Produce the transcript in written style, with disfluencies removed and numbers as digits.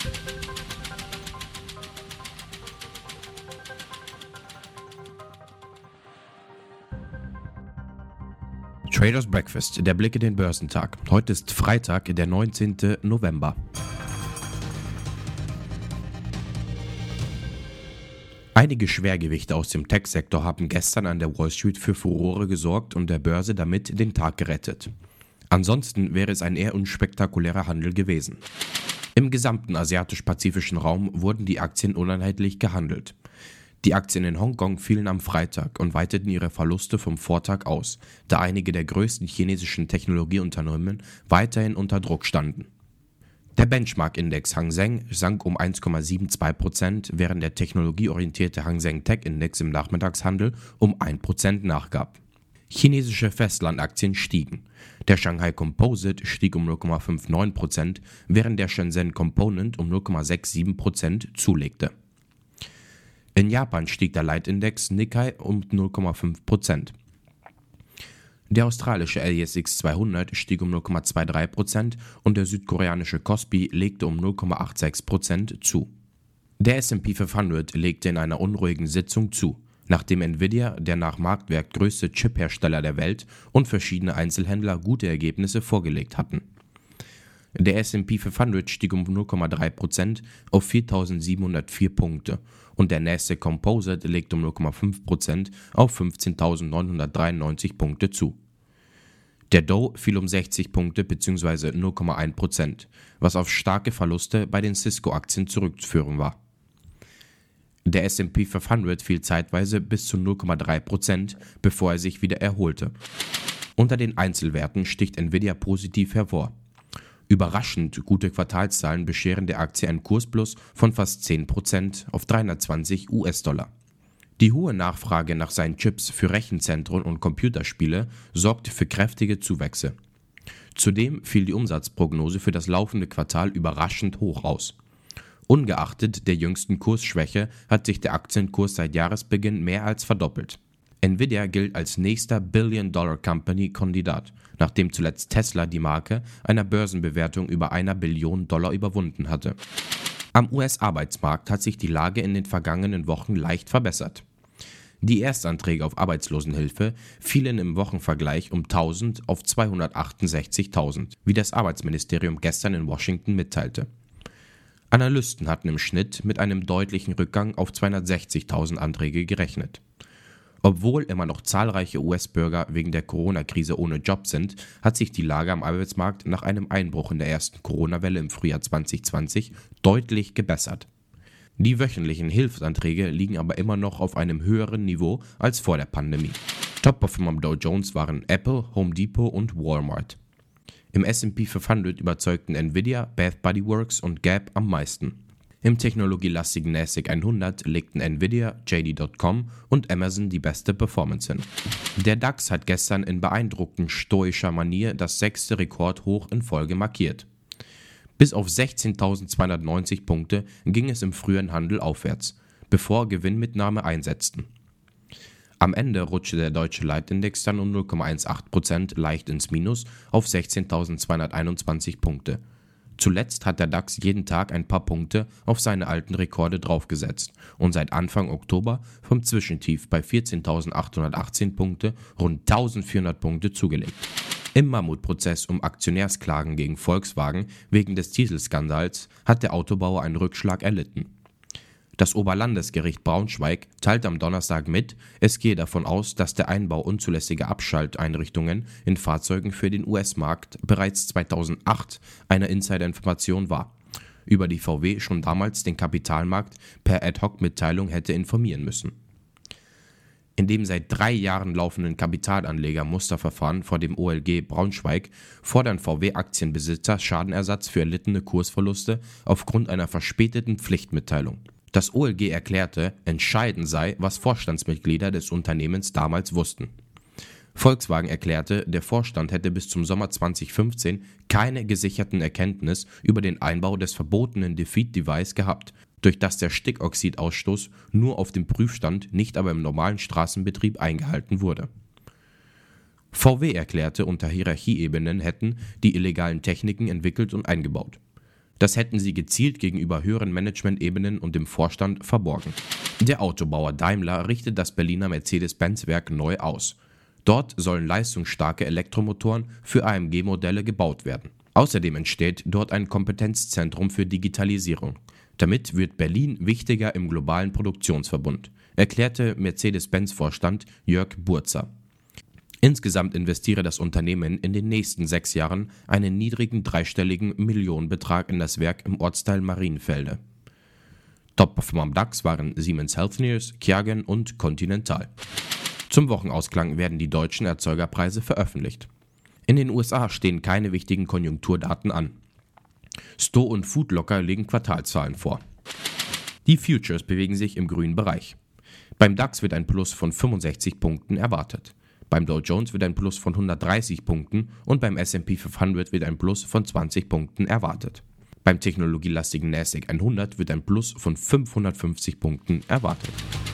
Traders Breakfast, der Blick in den Börsentag. Heute ist Freitag, der 19. November. Einige Schwergewichte aus dem Tech-Sektor haben gestern an der Wall Street für Furore gesorgt und der Börse damit den Tag gerettet. Ansonsten wäre es ein eher unspektakulärer Handel gewesen. Im gesamten asiatisch-pazifischen Raum wurden die Aktien uneinheitlich gehandelt. Die Aktien in Hongkong fielen am Freitag und weiteten ihre Verluste vom Vortag aus, da einige der größten chinesischen Technologieunternehmen weiterhin unter Druck standen. Der Benchmark-Index Hang Seng sank um 1,72%, während der technologieorientierte Hang Seng Tech-Index im Nachmittagshandel um 1% nachgab. Chinesische Festlandaktien stiegen. Der Shanghai Composite stieg um 0,59%, während der Shenzhen Component um 0,67% zulegte. In Japan stieg der Leitindex Nikkei um 0,5%. Der australische ASX 200 stieg um 0,23% und der südkoreanische Kospi legte um 0,86% zu. Der S&P 500 legte in einer unruhigen Sitzung zu, nachdem Nvidia, der nach Marktwert größte Chip-Hersteller der Welt, und verschiedene Einzelhändler gute Ergebnisse vorgelegt hatten. Der S&P 500 stieg um 0,3% auf 4.704 Punkte und der Nasdaq Composite legte um 0,5% auf 15.993 Punkte zu. Der Dow fiel um 60 Punkte bzw. 0,1%, was auf starke Verluste bei den Cisco-Aktien zurückzuführen war. Der S&P 500 fiel zeitweise bis zu 0,3%, bevor er sich wieder erholte. Unter den Einzelwerten sticht Nvidia positiv hervor. Überraschend gute Quartalszahlen bescheren der Aktie einen Kursplus von fast 10% auf 320 US-Dollar. Die hohe Nachfrage nach seinen Chips für Rechenzentren und Computerspiele sorgte für kräftige Zuwächse. Zudem fiel die Umsatzprognose für das laufende Quartal überraschend hoch aus. Ungeachtet der jüngsten Kursschwäche hat sich der Aktienkurs seit Jahresbeginn mehr als verdoppelt. Nvidia gilt als nächster Billion-Dollar-Company-Kandidat, nachdem zuletzt Tesla die Marke einer Börsenbewertung über $1 Billion überwunden hatte. Am US-Arbeitsmarkt hat sich die Lage in den vergangenen Wochen leicht verbessert. Die Erstanträge auf Arbeitslosenhilfe fielen im Wochenvergleich um 1000 auf 268.000, wie das Arbeitsministerium gestern in Washington mitteilte. Analysten hatten im Schnitt mit einem deutlichen Rückgang auf 260.000 Anträge gerechnet. Obwohl immer noch zahlreiche US-Bürger wegen der Corona-Krise ohne Job sind, hat sich die Lage am Arbeitsmarkt nach einem Einbruch in der ersten Corona-Welle im Frühjahr 2020 deutlich gebessert. Die wöchentlichen Hilfsanträge liegen aber immer noch auf einem höheren Niveau als vor der Pandemie. Top-Performer am Dow Jones waren Apple, Home Depot und Walmart. Im S&P 500 überzeugten Nvidia, Bath Body Works und Gap am meisten. Im technologielastigen Nasdaq 100 legten Nvidia, JD.com und Amazon die beste Performance hin. Der DAX hat gestern in beeindruckend stoischer Manier das 6. Rekordhoch in Folge markiert. Bis auf 16.290 Punkte ging es im frühen Handel aufwärts, bevor Gewinnmitnahme einsetzten. Am Ende rutschte der deutsche Leitindex dann um 0,18% leicht ins Minus auf 16.221 Punkte. Zuletzt hat der DAX jeden Tag ein paar Punkte auf seine alten Rekorde draufgesetzt und seit Anfang Oktober vom Zwischentief bei 14.818 Punkte rund 1.400 Punkte zugelegt. Im Mammutprozess um Aktionärsklagen gegen Volkswagen wegen des Dieselskandals hat der Autobauer einen Rückschlag erlitten. Das Oberlandesgericht Braunschweig teilte am Donnerstag mit, es gehe davon aus, dass der Einbau unzulässiger Abschalteinrichtungen in Fahrzeugen für den US-Markt bereits 2008 eine Insiderinformation war, über die VW schon damals den Kapitalmarkt per Ad-Hoc-Mitteilung hätte informieren müssen. In dem seit 3 Jahren laufenden Kapitalanleger-Musterverfahren vor dem OLG Braunschweig fordern VW-Aktienbesitzer Schadenersatz für erlittene Kursverluste aufgrund einer verspäteten Pflichtmitteilung. Das OLG erklärte, entscheidend sei, was Vorstandsmitglieder des Unternehmens damals wussten. Volkswagen erklärte, der Vorstand hätte bis zum Sommer 2015 keine gesicherten Erkenntnis über den Einbau des verbotenen Defeat-Device gehabt, durch das der Stickoxidausstoß nur auf dem Prüfstand, nicht aber im normalen Straßenbetrieb eingehalten wurde. VW erklärte, unter Hierarchieebenen hätten die illegalen Techniken entwickelt und eingebaut. Das hätten sie gezielt gegenüber höheren Managementebenen und dem Vorstand verborgen. Der Autobauer Daimler richtet das Berliner Mercedes-Benz-Werk neu aus. Dort sollen leistungsstarke Elektromotoren für AMG-Modelle gebaut werden. Außerdem entsteht dort ein Kompetenzzentrum für Digitalisierung. Damit wird Berlin wichtiger im globalen Produktionsverbund, erklärte Mercedes-Benz-Vorstand Jörg Burzer. Insgesamt investiere das Unternehmen in den nächsten 6 Jahren einen niedrigen dreistelligen Millionenbetrag in das Werk im Ortsteil Marienfelde. Top-Performer am DAX waren Siemens Healthineers, Kiagen und Continental. Zum Wochenausklang werden die deutschen Erzeugerpreise veröffentlicht. In den USA stehen keine wichtigen Konjunkturdaten an. Sto und Food Locker legen Quartalszahlen vor. Die Futures bewegen sich im grünen Bereich. Beim DAX wird ein Plus von 65 Punkten erwartet. Beim Dow Jones wird ein Plus von 130 Punkten und beim S&P 500 wird ein Plus von 20 Punkten erwartet. Beim technologielastigen Nasdaq 100 wird ein Plus von 550 Punkten erwartet.